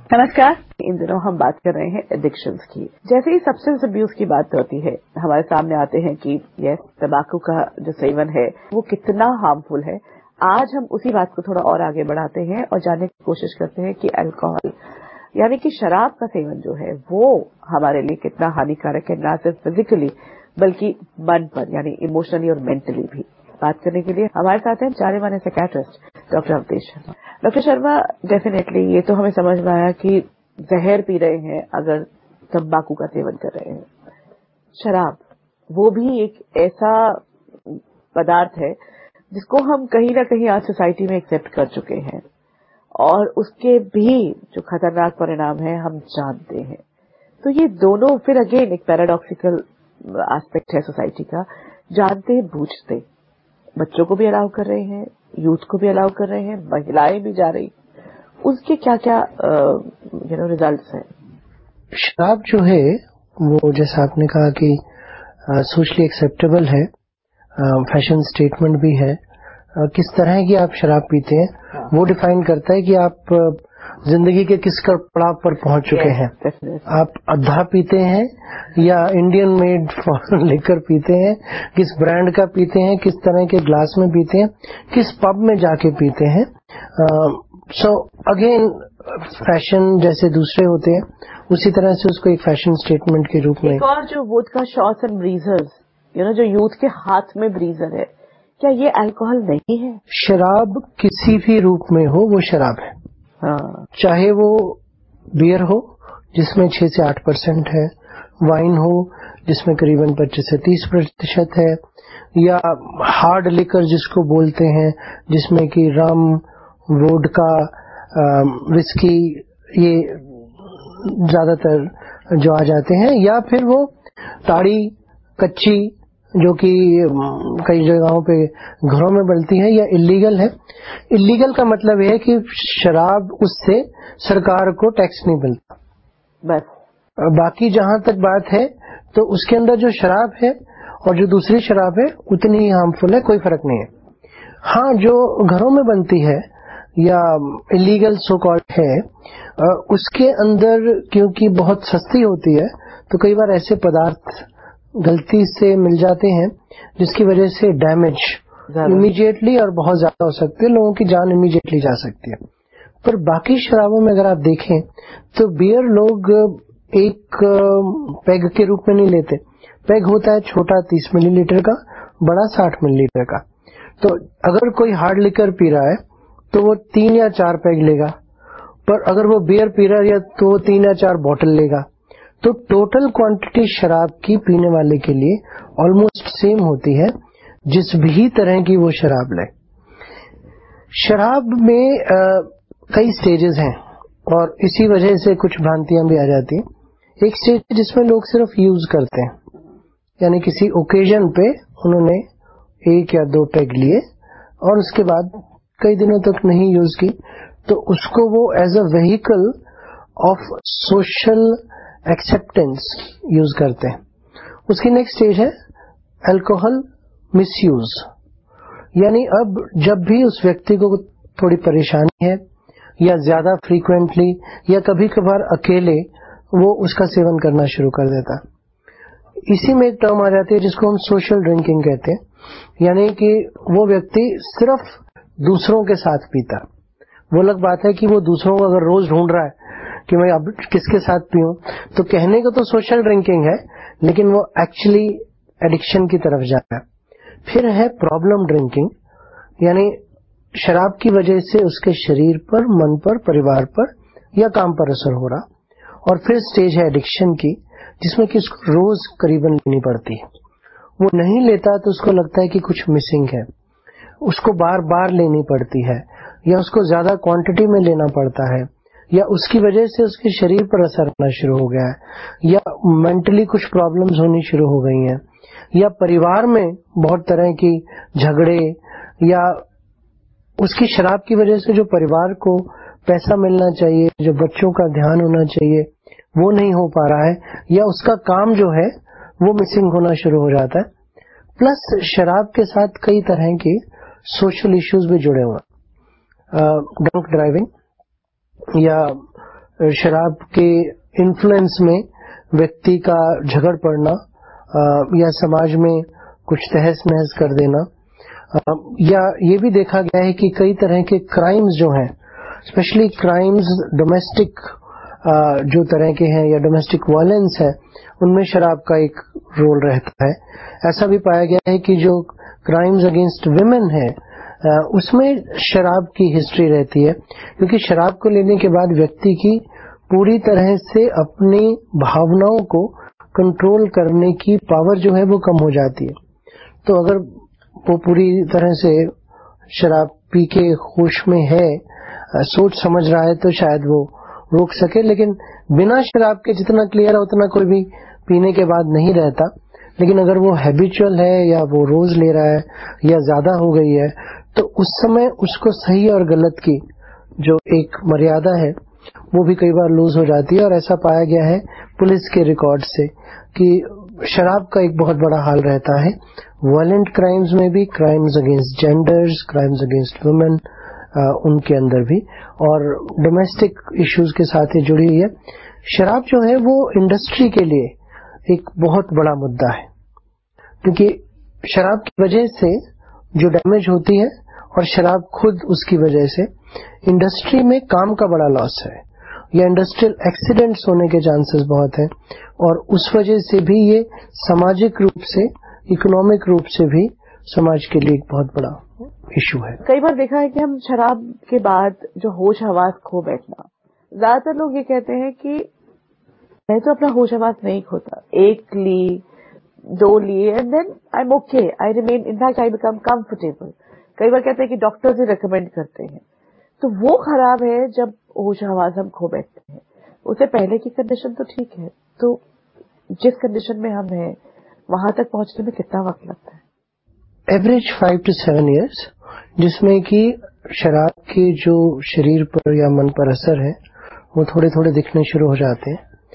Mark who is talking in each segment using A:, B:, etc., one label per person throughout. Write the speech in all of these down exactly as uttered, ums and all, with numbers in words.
A: नमस्कार। इन दिनों हम बात कर रहे हैं एडिक्शंस की। जैसे ही सब्सटेंस अब्यूज की बात होती है, हमारे सामने आते हैं कि यस, तंबाकू का जो सेवन है वो कितना हार्मफुल है। आज हम उसी बात को थोड़ा और आगे बढ़ाते हैं और जानने की कोशिश करते हैं कि अल्कोहल यानी कि शराब का सेवन जो है वो हमारे लिए कितना हानिकारक है, ना सिर्फ फिजिकली बल्कि मन पर यानी इमोशनली और मेंटली भी। बात करने के लिए हमारे साथ हैं जाने माने psychiatrist doctor Avdhesh Sharma. Doctor Sharma, definitely ये तो हमें समझ में आया कि जहर पी रहे हैं अगर तंबाकू का सेवन कर रहे हैं। शराब वो भी एक ऐसा पदार्थ है जिसको हम कहीं ना कहीं आज सोसाइटी में एक्सेप्ट कर चुके हैं और उसके भी जो खतरनाक परिणाम है हम जानते हैं। तो ये दोनों फिर अगेन एक पैराडॉक्सिकल एस्पेक्ट है सोसाइटी का। जानते बूझते बच्चों को भी अलाउ कर रहे हैं, यूथ को भी अलाउ कर रहे हैं, महिलाएं भी जा रही, उसके क्या क्या यू नो रिजल्ट्स हैं?
B: शराब जो है वो जैसा आपने कहा कि सोशली एक्सेप्टेबल है, फैशन स्टेटमेंट भी है। आ, किस तरह की आप शराब पीते हैं हाँ। वो डिफाइन करता है कि आप जिंदगी के किस पड़ाव पर पहुंच चुके yes, हैं। आप अद्धा पीते हैं या इंडियन मेड फॉरेन लेकर पीते हैं, किस ब्रांड का पीते हैं, किस तरह के ग्लास में पीते हैं, किस पब में जाके पीते हैं। सो अगेन फैशन जैसे दूसरे होते हैं उसी तरह से उसको एक फैशन स्टेटमेंट के रूप में।
A: एक और जो vodka shots and breezers, you know, जो यूथ के हाथ में ब्रीजर है, क्या ये अल्कोहल नहीं है?
B: शराब किसी भी रूप में हो वो शराब है।
A: हाँ।
B: चाहे वो बियर हो जिसमें छह से आठ परसेंट है, वाइन हो जिसमें करीबन पच्चीस से तीस प्रतिशत है, या हार्ड लिकर जिसको बोलते हैं जिसमें कि रम, वोडका, विस्की ये ज्यादातर जो आ जाते हैं, या फिर वो ताड़ी कच्ची जो कि कई जगहों पे घरों में बनती है या इलीगल है। इलीगल का मतलब है कि शराब उससे सरकार को टैक्स नहीं मिलता।
A: बस
B: बाकी जहां तक बात है तो उसके अंदर जो शराब है और जो दूसरी शराब है उतनी ही हार्मफुल है, कोई फर्क नहीं है। हाँ, जो घरों में बनती है या इलीगल सो कॉल्ड है, उसके अंदर क्योंकि बहुत सस्ती होती है तो कई बार ऐसे पदार्थ गलती से मिल जाते हैं जिसकी वजह से डैमेज इमीडिएटली और बहुत ज्यादा हो सकती है, लोगों की जान इमीडिएटली जा सकती है। पर बाकी शराबों में अगर आप देखें तो बियर लोग एक पैग के रूप में नहीं लेते। पैग होता है छोटा तीस मिलीलीटर का, बड़ा साठ मिलीलीटर का। तो अगर कोई हार्ड लिकर पी रहा है तो वो तीन या चार पैग लेगा, पर अगर वो बियर पी रहा है तो वो तीन या चार बोतल लेगा। तो टोटल क्वांटिटी शराब की पीने वाले के लिए ऑलमोस्ट सेम होती है जिस भी तरह की वो शराब ले। शराब में आ, कई स्टेजेस हैं और इसी वजह से कुछ भ्रांतियां भी आ जाती हैं। एक स्टेज जिसमें लोग सिर्फ यूज करते हैं, यानी किसी ओकेजन पे उन्होंने एक या दो पैग लिए और उसके बाद कई दिनों तक नहीं यूज की, तो उसको वो as a vehicle of social acceptance use करते हैं। उसकी नेक्स्ट स्टेज है अल्कोहल मिसयूज, यानी अब जब भी उस व्यक्ति को थोड़ी परेशानी है या ज्यादा फ्रीक्वेंटली या कभी कभार अकेले वो उसका सेवन करना शुरू कर देता। इसी में एक टर्म आ जाती है जिसको हम सोशल ड्रिंकिंग कहते हैं, यानी कि वो व्यक्ति सिर्फ दूसरों के साथ पीता। वो अलग बात है कि वो दूसरों को अगर रोज ढूंढ रहा है कि मैं अब किसके साथ पीऊं, तो कहने को तो सोशल ड्रिंकिंग है लेकिन वो एक्चुअली एडिक्शन की तरफ जाता है। फिर है प्रॉब्लम ड्रिंकिंग, यानी शराब की वजह से उसके शरीर पर, मन पर, परिवार पर या काम पर असर हो रहा। और फिर स्टेज है एडिक्शन की जिसमें कि उसको रोज करीबन लेनी पड़ती है। वो नहीं लेता तो उसको लगता है कि कुछ मिसिंग है, उसको बार बार लेनी पड़ती है या उसको ज्यादा क्वांटिटी में लेना पड़ता है, या उसकी वजह से उसके शरीर पर असर होना शुरू हो गया है, या मेंटली कुछ प्रॉब्लम्स होनी शुरू हो गई हैं, या परिवार में बहुत तरह की झगड़े, या उसकी शराब की वजह से जो परिवार को पैसा मिलना चाहिए, जो बच्चों का ध्यान होना चाहिए वो नहीं हो पा रहा है, या उसका काम जो है वो मिसिंग होना शुरू हो जाता है। प्लस शराब के साथ कई तरह के सोशल इश्यूज भी जुड़े हुए हैं, ड्रंक ड्राइविंग या शराब के इन्फ्लुएंस में व्यक्ति का झगड़ पड़ना या समाज में कुछ तहस नहस कर देना, या ये भी देखा गया है कि कई तरह के क्राइम्स जो हैं, स्पेशली क्राइम्स डोमेस्टिक जो तरह के हैं या डोमेस्टिक वायलेंस है, उनमें शराब का एक रोल रहता है। ऐसा भी पाया गया है कि जो क्राइम्स अगेंस्ट विमेन है उसमें शराब की हिस्ट्री रहती है, क्योंकि शराब को लेने के बाद व्यक्ति की पूरी तरह से अपनी भावनाओं को कंट्रोल करने की पावर जो है वो कम हो जाती है। तो अगर वो पूरी तरह से शराब पी के होश में है, सोच समझ रहा है, तो शायद वो रोक सके, लेकिन बिना शराब के जितना क्लियर है उतना कोई भी पीने के बाद नहीं रहता। लेकिन अगर वो हैबिचुअल है या वो रोज ले रहा है या ज्यादा हो गई है, तो उस समय उसको सही और गलत की जो एक मर्यादा है वो भी कई बार लूज हो जाती है। और ऐसा पाया गया है पुलिस के रिकॉर्ड से कि शराब का एक बहुत बड़ा हाल रहता है वायलेंट क्राइम्स में भी, crimes against genders, crimes against women, उनके अंदर भी, और डोमेस्टिक इश्यूज के साथ ही जुड़ी हुई है। शराब जो है वो इंडस्ट्री के लिए एक बहुत बड़ा मुद्दा है, क्योंकि शराब की वजह से जो डैमेज होती है और शराब खुद उसकी वजह से इंडस्ट्री में काम का बड़ा लॉस है, या इंडस्ट्रियल एक्सीडेंट्स होने के चांसेस बहुत हैं, और उस वजह से भी ये सामाजिक रूप से, इकोनॉमिक रूप से भी समाज के लिए एक बहुत बड़ा इशू है।
A: कई बार देखा है कि हम शराब के बाद जो होश हवास खो बैठना, ज्यादातर लोग ये कहते हैं कि मैं तो अपना होश हवास नहीं खोता, एक ली, दो लिए and then I am okay, I remain, in fact I become comfortable. कई बार कहते हैं कि डॉक्टर्स ही रिकमेंड करते हैं। तो वो खराब है जब होश हवास हम खो बैठते हैं। उससे पहले की कंडीशन तो ठीक है, तो जिस कंडीशन में हम हैं वहां तक पहुंचने में कितना वक्त लगता है?
B: Average five to seven years, जिसमें कि शराब के जो शरीर पर या मन पर असर है वो थोड़े थोड़े दिखने शुरू हो जाते हैं।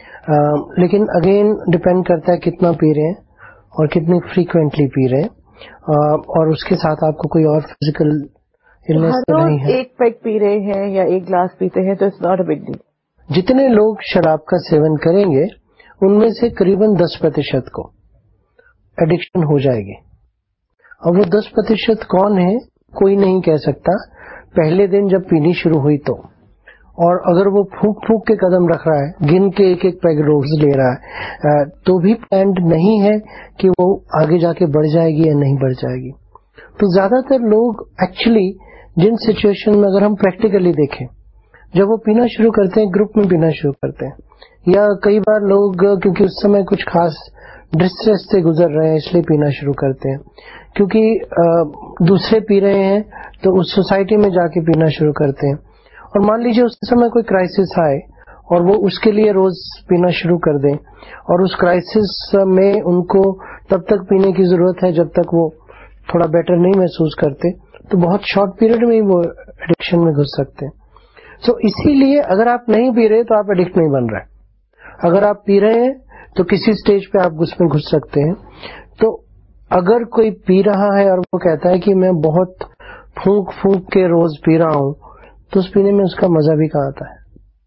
B: आ, लेकिन अगेन डिपेंड करता है कितना पी रहे हैं और कितनी फ्रीक्वेंटली पी रहे हैं, आ, और उसके साथ आपको कोई और फिजिकल इलनेस तो नहीं है।
A: एक पैक पी रहे हैं या एक ग्लास पीते हैं तो it's not a big deal.
B: जितने लोग शराब का सेवन करेंगे उनमें से करीबन दस प्रतिशत को एडिक्शन हो जाएगी। और वो दस प्रतिशत कौन है कोई नहीं कह सकता। पहले दिन जब पीनी शुरू हुई तो, और अगर वो फूक फूक के कदम रख रहा है, गिन के एक एक पैग रोज ले रहा है, तो भी प्लान्ड नहीं है कि वो आगे जाके बढ़ जाएगी या नहीं बढ़ जाएगी। तो ज्यादातर लोग एक्चुअली जिन सिचुएशन में, अगर हम प्रैक्टिकली देखें, जब वो पीना शुरू करते हैं, ग्रुप में पीना शुरू करते हैं, या कई बार लोग क्योंकि उस समय कुछ खास डिस्ट्रेस से गुजर रहे हैं इसलिए पीना शुरू करते हैं, क्योंकि दूसरे पी रहे हैं तो उस सोसाइटी में जाके पीना शुरू करते हैं। और मान लीजिए उस समय कोई क्राइसिस आए और वो उसके लिए रोज पीना शुरू कर दें, और उस क्राइसिस में उनको तब तक पीने की जरूरत है जब तक वो थोड़ा बेटर नहीं महसूस करते, तो बहुत शॉर्ट पीरियड में ही वो एडिक्शन में घुस सकते हैं। तो so, इसीलिए अगर आप नहीं पी रहे तो आप एडिक्ट नहीं बन रहे। अगर आप पी रहे हैं तो किसी स्टेज पे आप उसमें घुस सकते हैं। तो अगर कोई पी रहा है और वो कहता है कि मैं बहुत फूंक फूंक के रोज पी रहा हूं, तो उस पीने में उसका मजा भी कहाँ आता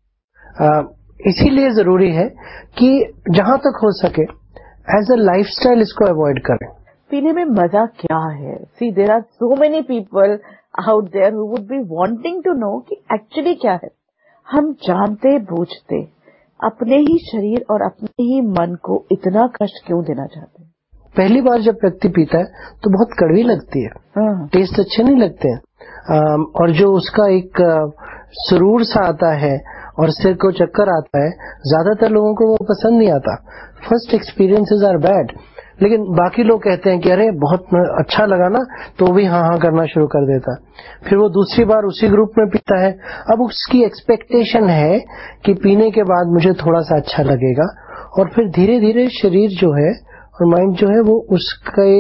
B: है। इसीलिए जरूरी है कि जहां तक हो सके एज अ लाइफस्टाइल इसको अवॉइड करें।
A: पीने में मजा क्या है? See there are so many people out there who would be wanting to know कि एक्चुअली क्या है। हम जानते बूझते अपने ही शरीर और अपने ही मन को इतना कष्ट क्यों देना चाहते हैं?
B: पहली बार जब व्यक्ति पीता है तो बहुत कड़वी लगती है, हाँ। टेस्ट अच्छे नहीं लगते हैं, और जो उसका एक सुरूर सा आता है और सिर को चक्कर आता है, ज्यादातर लोगों को वो पसंद नहीं आता। फर्स्ट एक्सपीरियंसेस आर बैड, लेकिन बाकी लोग कहते हैं कि अरे बहुत अच्छा लगा ना, तो भी हाँ हाँ करना शुरू कर देता। फिर वो दूसरी बार उसी ग्रुप में पीता है। अब उसकी एक्सपेक्टेशन है कि पीने के बाद मुझे थोड़ा सा अच्छा लगेगा, और फिर धीरे धीरे शरीर जो है और माइंड जो है वो उसके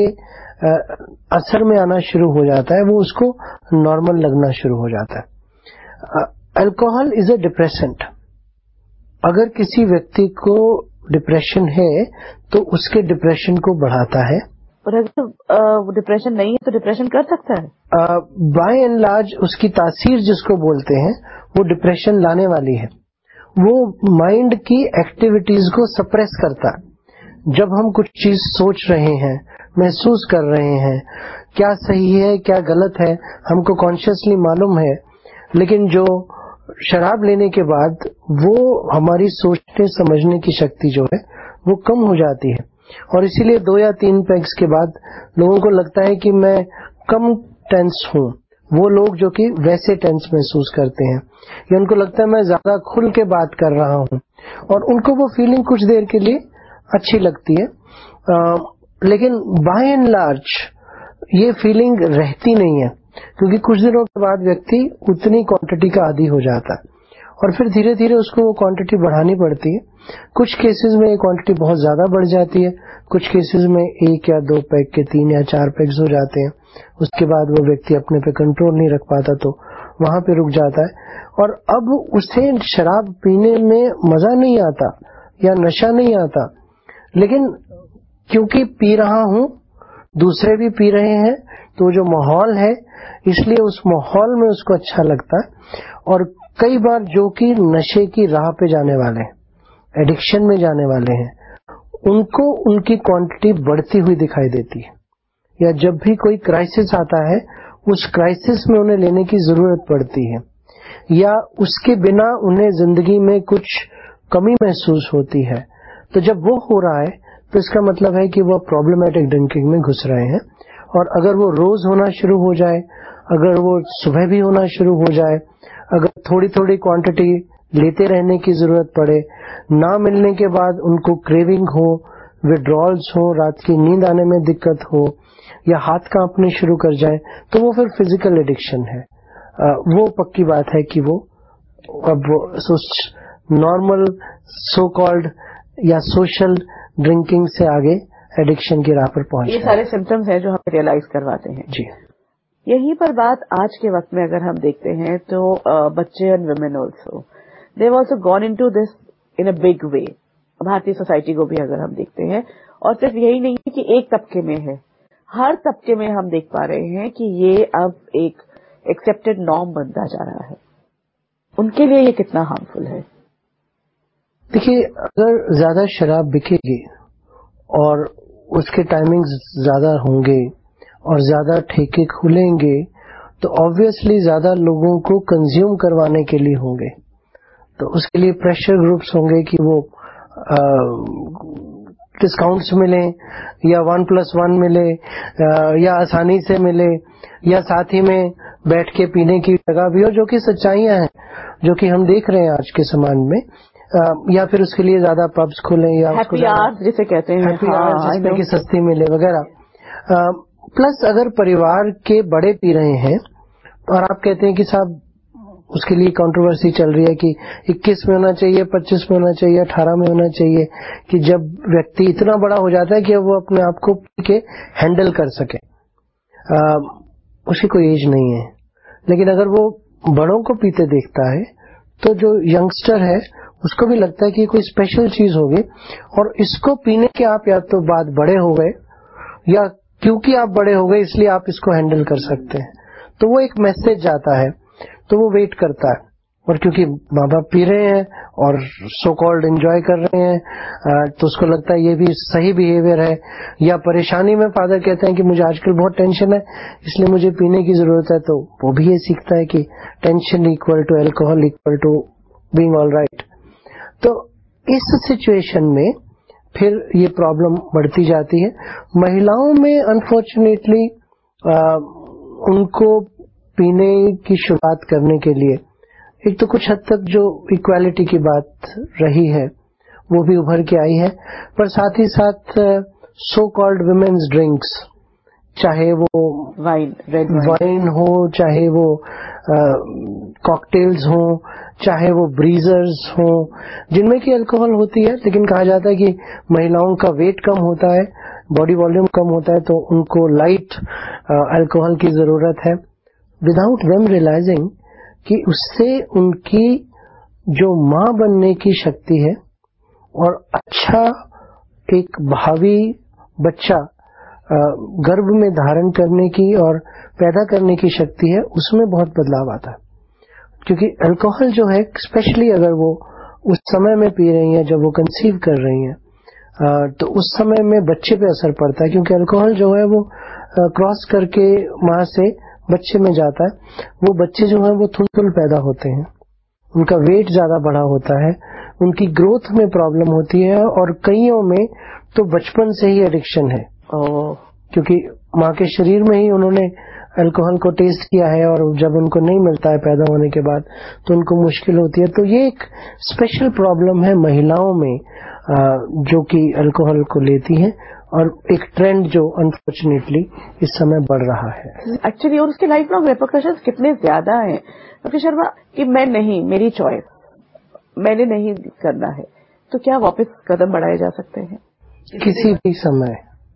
B: असर में आना शुरू हो जाता है, वो उसको नॉर्मल लगना शुरू हो जाता है। Alcohol is a depressant. अगर किसी व्यक्ति को डिप्रेशन है तो उसके डिप्रेशन को बढ़ाता है।
A: और अगर डिप्रेशन नहीं है तो डिप्रेशन कर सकता है।
B: बाय एंड लार्ज उसकी तासीर जिसको बोलते हैं वो डिप्रेशन लाने वाली है। वो माइंड की एक्टिविटीज को सप्रेस करता है। जब हम कुछ चीज सोच रहे हैं, महसूस कर रहे हैं, क्या सही है क्या गलत है हमको कॉन्शियसली मालूम है, लेकिन जो शराब लेने के बाद वो हमारी सोचने समझने की शक्ति जो है वो कम हो जाती है। और इसीलिए दो या तीन पैग्स के बाद लोगों को लगता है कि मैं कम टेंस हूं। वो लोग जो कि वैसे टेंस महसूस करते हैं, या उनको लगता है मैं ज्यादा खुल के बात कर रहा हूं, और उनको वो फीलिंग कुछ देर के लिए अच्छी लगती है, आ, लेकिन बाय एंड लार्ज ये फीलिंग रहती नहीं है, क्योंकि कुछ दिनों के बाद व्यक्ति उतनी क्वांटिटी का आदी हो जाता है और फिर धीरे धीरे उसको वो क्वांटिटी बढ़ानी पड़ती है। कुछ केसेस में ये क्वांटिटी बहुत ज्यादा बढ़ जाती है, कुछ केसेस में एक या दो पैक के तीन या चार पैक्स हो जाते हैं। उसके बाद वो व्यक्ति अपने पे कंट्रोल नहीं रख पाता तो वहां पे रुक जाता है, और अब उसे शराब पीने में मजा नहीं आता या नशा नहीं आता, लेकिन क्योंकि पी रहा हूं, दूसरे भी पी रहे हैं, तो जो माहौल है इसलिए उस माहौल में उसको अच्छा लगता है। और कई बार जो कि नशे की राह पे जाने वाले हैं, एडिक्शन में जाने वाले हैं, उनको उनकी क्वांटिटी बढ़ती हुई दिखाई देती है, या जब भी कोई क्राइसिस आता है उस क्राइसिस में उन्हें लेने की जरूरत पड़ती है, या उसके बिना उन्हें जिंदगी में कुछ कमी महसूस होती है। तो जब वो हो रहा है तो इसका मतलब है कि वो प्रॉब्लमेटिक ड्रिंकिंग में घुस रहे हैं। और अगर वो रोज होना शुरू हो जाए, अगर वो सुबह भी होना शुरू हो जाए, अगर थोड़ी थोड़ी क्वांटिटी लेते रहने की जरूरत पड़े, ना मिलने के बाद उनको क्रेविंग हो, विड्रॉल्स हो, रात की नींद आने में दिक्कत हो, या हाथ कांपने शुरू कर जाए, तो वो फिर फिजिकल एडिक्शन है। आ, वो पक्की बात है कि वो अब नॉर्मल सो कॉल्ड या सोशल ड्रिंकिंग से आगे एडिक्शन की राह पर पहुंच
A: ये सारे सिम्टम्स हैं जो हम रियलाइज करवाते हैं।
B: जी।
A: यहीं पर बात आज के वक्त में अगर हम देखते हैं तो uh, बच्चे and women also they have also gone into this in a big way. भारतीय सोसाइटी को भी अगर हम देखते हैं, और सिर्फ यही नहीं है कि एक तबके में है, हर तबके में हम देख पा रहे हैं कि ये अब एक एक्सेप्टेड नॉर्म बनता जा रहा है। उनके लिए ये कितना हार्मफुल है?
B: देखिए, अगर ज्यादा शराब बिकेगी और उसके टाइमिंग्स ज्यादा होंगे और ज्यादा ठेके खुलेंगे तो ऑब्वियसली ज्यादा लोगों को कंज्यूम करवाने के लिए होंगे, तो उसके लिए प्रेशर ग्रुप्स होंगे कि वो डिस्काउंट्स मिले, या वन प्लस वन मिले, आ, या आसानी से मिले, या साथ ही में बैठ के पीने की जगह भी हो, जो कि सच्चाइयां हैं जो कि हम देख रहे हैं आज के समाज में। आ, या फिर उसके लिए ज्यादा पब्स खुले, या
A: हैप्पी आवर्स जिसे कहते हैं,
B: हैप्पी आवर्स जिसमें कि सस्ती मिले वगैरह। प्लस अगर परिवार के बड़े पी रहे हैं और आप कहते हैं कि साहब उसके लिए कंट्रोवर्सी चल रही है कि इक्कीस में होना चाहिए, पच्चीस में होना चाहिए, अठारह में होना चाहिए, कि जब व्यक्ति इतना बड़ा हो जाता है कि वो अपने आप को पी के हैंडल कर सके, आ, उसकी कोई एज नहीं है। लेकिन अगर वो बड़ों को पीते देखता है तो जो यंगस्टर है उसको भी लगता है कि कोई स्पेशल चीज होगी, और इसको पीने के आप या तो बाद बड़े हो गए, या क्योंकि आप बड़े हो गए इसलिए आप इसको हैंडल कर सकते हैं। तो वो एक मैसेज जाता है, तो वो वेट करता है, और क्योंकि माँ बाप पी रहे हैं और सो कॉल्ड एंजॉय कर रहे हैं तो उसको लगता है ये भी सही बिहेवियर है। या परेशानी में फादर कहते हैं कि मुझे आजकल बहुत टेंशन है इसलिए मुझे पीने की जरूरत है, तो वो भी ये सीखता है कि tension equal to alcohol equal to being all right. तो इस सिचुएशन में फिर ये प्रॉब्लम बढ़ती जाती है। महिलाओं में अनफॉर्चुनेटली उनको पीने की शुरुआत करने के लिए एक तो कुछ हद तक जो इक्वालिटी की बात रही है वो भी उभर के आई है, पर साथ ही साथ सो कॉल्ड वुमेन्स ड्रिंक्स, चाहे वो
A: वाइन, रेड
B: वाइन हो, चाहे वो कॉकटेल्स हो, चाहे वो ब्रीजर्स हो, जिनमें की अल्कोहल होती है, लेकिन कहा जाता है कि महिलाओं का वेट कम होता है, बॉडी वॉल्यूम कम होता है, तो उनको लाइट अल्कोहल की जरूरत है, विदाउट देम रियलाइजिंग कि उससे उनकी जो मां बनने की शक्ति है और अच्छा एक भावी बच्चा गर्भ में धारण करने की और पैदा करने की शक्ति है, उसमें बहुत बदलाव आता है। क्योंकि अल्कोहल जो है, स्पेशली अगर वो उस समय में पी रही हैं जब वो कंसीव कर रही हैं, तो उस समय में बच्चे पे असर पड़ता है, क्योंकि अल्कोहल जो है वो क्रॉस करके मां से बच्चे में जाता है। वो बच्चे जो है वो थुलथुल पैदा होते हैं, उनका वेट ज्यादा बढ़ा होता है, उनकी ग्रोथ में प्रॉब्लम होती है, और कईयों में तो बचपन से ही एडिक्शन है, क्योंकि मां के शरीर में ही उन्होंने अल्कोहल को टेस्ट किया है, और जब उनको नहीं मिलता है पैदा होने के बाद तो उनको मुश्किल होती है। तो ये एक स्पेशल प्रॉब्लम है महिलाओं में जो कि अल्कोहल को लेती हैं, और एक ट्रेंड जो अनफॉर्चुनेटली इस समय बढ़ रहा है
A: एक्चुअली। और उसके लाइफ लॉन्ग रेपरकशंस कितने ज्यादा हैं डॉक्टर शर्मा, कि मैं नहीं, मेरी चॉइस, मैंने नहीं करना है, तो क्या वापस कदम बढ़ाए जा सकते हैं
B: किसी भी समय?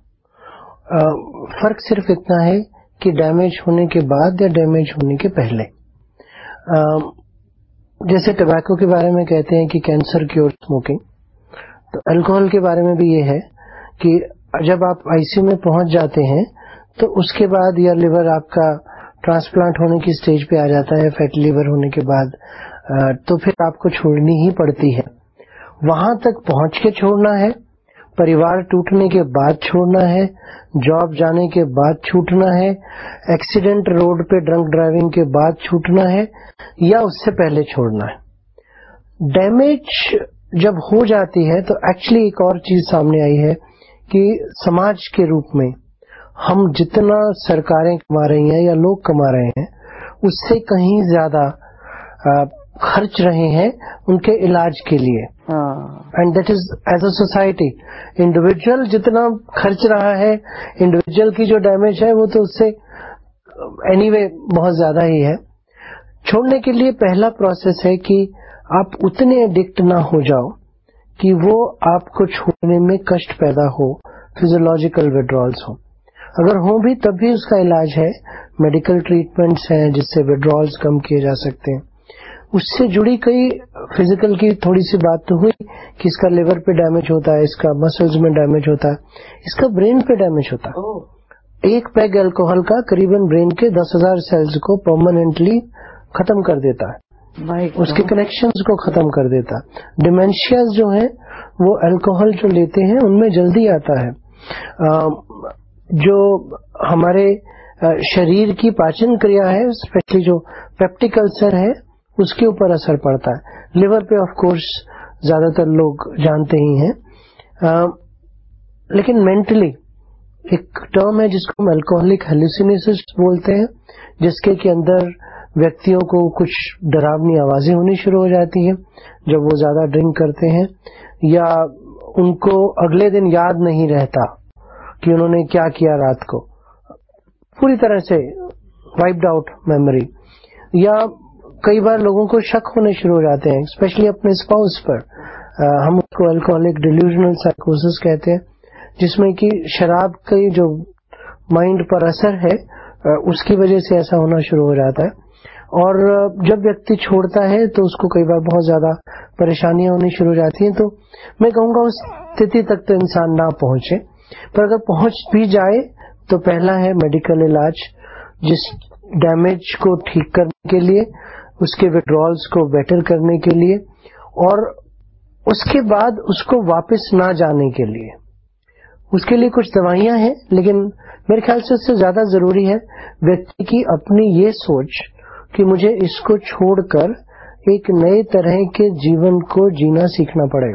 B: आ, फर्क सिर्फ इतना है कि डैमेज होने के बाद या डैमेज होने के पहले। आ, जैसे टबैको के बारे में कहते हैं कि कैंसर क्योर स्मोकिंग, तो अल्कोहल के बारे में भी ये है कि जब आप आईसीयू में पहुंच जाते हैं तो उसके बाद या लिवर आपका ट्रांसप्लांट होने की स्टेज पे आ जाता है, फैटी लिवर होने के बाद, तो फिर आपको छोड़नी ही पड़ती है। वहां तक पहुंच के छोड़ना है, परिवार टूटने के बाद छोड़ना है, जॉब जाने के बाद छूटना है, एक्सीडेंट रोड पे ड्रंक ड्राइविंग के बाद छूटना है, या उससे पहले छोड़ना है। डैमेज जब हो जाती है तो एक्चुअली एक और चीज सामने आई है कि समाज के रूप में हम जितना सरकारें कमा रही हैं या लोग कमा रहे हैं, उससे कहीं ज्यादा खर्च रहे हैं उनके इलाज के लिए। And that is as a society, individual जितना खर्च रहा है, इंडिविजुअल की जो डैमेज है वो तो उससे एनीवे बहुत ज्यादा ही है। छोड़ने के लिए पहला प्रोसेस है कि आप उतने एडिक्ट ना हो जाओ कि वो आपको छोड़ने में कष्ट पैदा हो, फिजियोलॉजिकल विड्रॉल्स हो। अगर हो भी तब भी उसका इलाज है, मेडिकल ट्रीटमेंट्स हैं जिससे विड्रॉल्स कम किए जा सकते हैं। उससे जुड़ी कई फिजिकल की थोड़ी सी बात तो हुई कि इसका लिवर पे डैमेज होता है, इसका मसल्स में डैमेज होता है, इसका ब्रेन पे डैमेज होता है। एक पैग अल्कोहल का करीबन ब्रेन के दस हजार सेल्स को परमानेंटली खत्म कर देता है, उसके कनेक्शंस को खत्म कर देता है। डिमेंशियाज जो है वो अल्कोहल जो लेते हैं उनमें जल्दी आता है। आ, जो हमारे शरीर की पाचन क्रिया है, स्पेशली जो पेप्टिक अल्सर है, उसके ऊपर असर पड़ता है। लिवर पे ऑफ कोर्स ज्यादातर लोग जानते ही हैं, आ, लेकिन मेंटली एक टर्म है जिसको हम अल्कोहलिक हेलुसिनेशंस बोलते हैं, जिसके के अंदर व्यक्तियों को कुछ डरावनी आवाजें होनी शुरू हो जाती हैं जब वो ज्यादा ड्रिंक करते हैं, या उनको अगले दिन याद नहीं रहता कि उन्होंने क्या किया रात को, पूरी तरह से वाइप्ड आउट मेमोरी। या कई बार लोगों को शक होने शुरू हो जाते हैं, स्पेशली अपने स्पाउस पर। आ, हम उसको अल्कोहलिक डिल्यूजनल साइकोसिस कहते हैं, जिसमें कि शराब की जो माइंड पर असर है आ, उसकी वजह से ऐसा होना शुरू हो जाता है। और जब व्यक्ति छोड़ता है तो उसको कई बार बहुत ज्यादा परेशानियां होनी शुरू हो जाती हैं। तो मैं कहूंगा उस स्थिति तक तो इंसान ना पहुंचे, पर अगर पहुंच भी जाए तो पहला है मेडिकल इलाज, जिस डैमेज को ठीक करने के लिए, उसके विड्रॉल्स को बेटर करने के लिए, और उसके बाद उसको वापस ना जाने के लिए। उसके लिए कुछ दवाइयां हैं, लेकिन मेरे ख्याल से उससे ज्यादा जरूरी है व्यक्ति की अपनी ये सोच कि मुझे इसको छोड़कर एक नए तरह के जीवन को जीना सीखना पड़ेगा,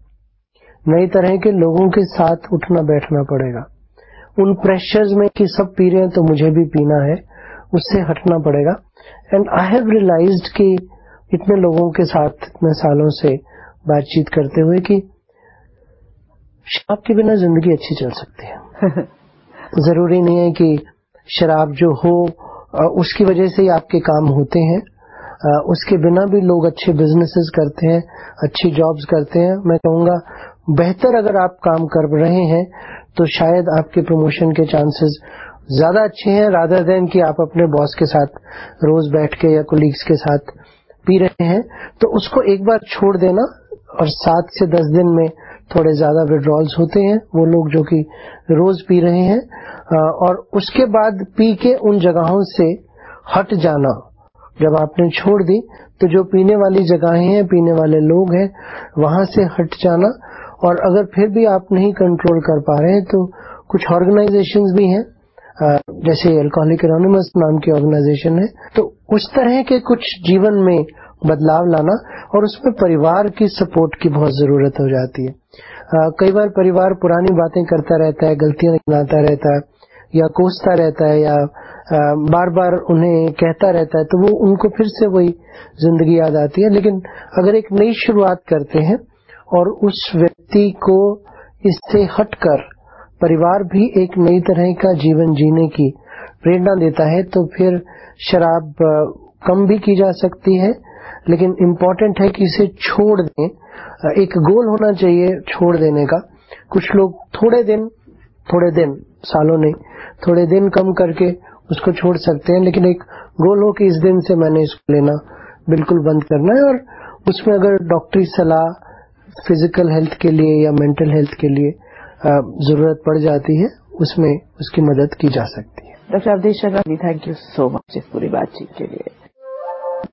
B: नए तरह के लोगों के साथ उठना बैठना पड़ेगा। उन प्रेशर्स में कि सब पी रहे हैं तो मुझे भी पीना है, उससे हटना पड़ेगा। एंड आई हैव रियलाइज्ड कि इतने लोगों के साथ इतने सालों से बातचीत करते हुए कि शराब के बिना जिंदगी अच्छी चल सकती है। जरूरी नहीं है कि शराब जो हो उसकी वजह से ही आपके काम होते हैं, उसके बिना भी लोग अच्छे बिजनेसेस करते हैं, अच्छी जॉब्स करते हैं। मैं कहूंगा बेहतर अगर आप काम कर रहे हैं तो शायद आपके प्रमोशन के चांसेस ज्यादा अच्छे हैं, रादर देन कि आप अपने बॉस के साथ रोज बैठ के या कोलीग्स के साथ पी रहे हैं। तो उसको एक बार छोड़ देना, और सात से दस दिन में थोड़े ज्यादा विड्रॉल्स होते हैं वो लोग जो कि रोज पी रहे हैं, और उसके बाद पी के उन जगहों से हट जाना, जब आपने छोड़ दी तो जो पीने वाली जगहें हैं, पीने वाले लोग हैं, वहां से हट जाना। और अगर फिर भी आप नहीं कंट्रोल कर पा रहे हैं तो कुछ ऑर्गेनाइजेशंस भी हैं, जैसे अल्कोहलिक एनोनिमस नाम की ऑर्गेनाइजेशन है, तो उस तरह के कुछ जीवन में बदलाव लाना, और उसमें परिवार की सपोर्ट की बहुत जरूरत हो जाती है। आ, कई बार परिवार पुरानी बातें करता रहता है, गलतियां गिनाता रहता है, या कोसता रहता है, या बार बार उन्हें कहता रहता है, तो वो उनको फिर से वही जिंदगी याद आती है। लेकिन अगर एक नई शुरुआत करते हैं और उस व्यक्ति को इससे हटकर परिवार भी एक नई तरह का जीवन जीने की प्रेरणा देता है, तो फिर शराब कम भी की जा सकती है। लेकिन इम्पोर्टेंट है कि इसे छोड़ दें। एक गोल होना चाहिए छोड़ देने का। कुछ लोग थोड़े दिन थोड़े दिन सालों नहीं, थोड़े दिन कम करके उसको छोड़ सकते हैं, लेकिन एक गोल हो कि इस दिन से मैंने इसको लेना बिल्कुल बंद करना है। और उसमें अगर डॉक्टरी सलाह फिजिकल हेल्थ के लिए या मेंटल हेल्थ के लिए जरूरत पड़ जाती है, उसमें उसकी मदद की जा सकती है।
A: Doctor Avdhesh Sharma, thank you so much इस पूरी बातचीत के लिए।